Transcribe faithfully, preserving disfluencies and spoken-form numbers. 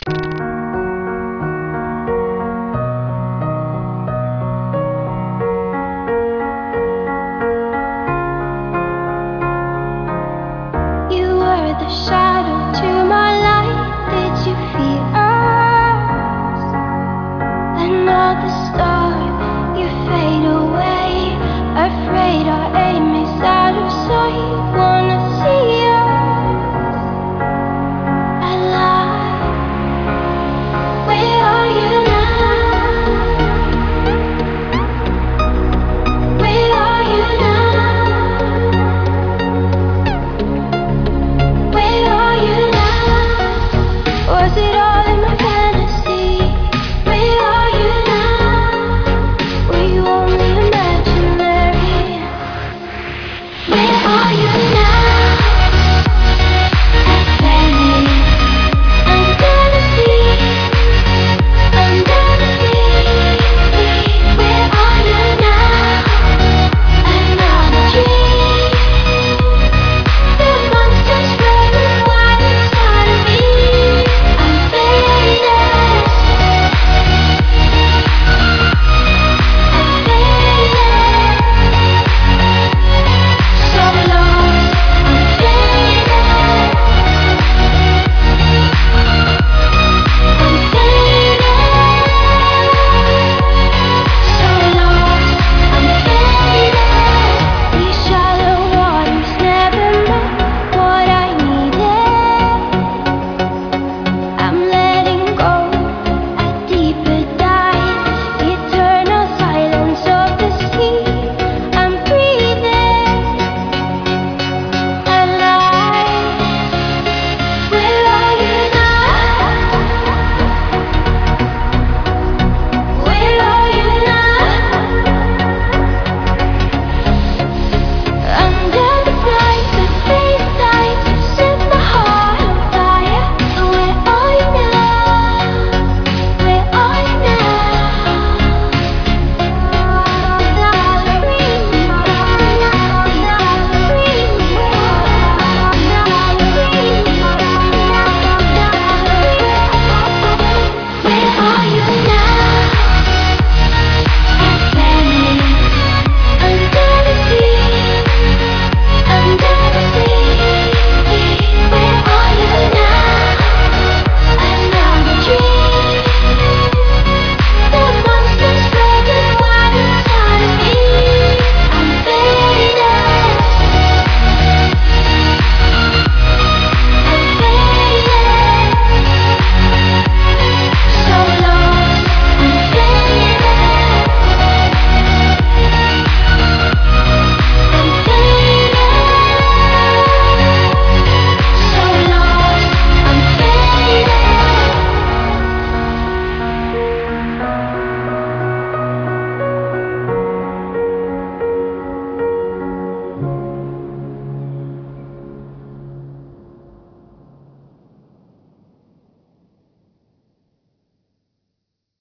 You were the shadow to my light. Did you feel us? Another star, you fade away. Afraid our aim is out of sight. Wanna see us alive. Where are you now? Where are you now? Where are you now? Was it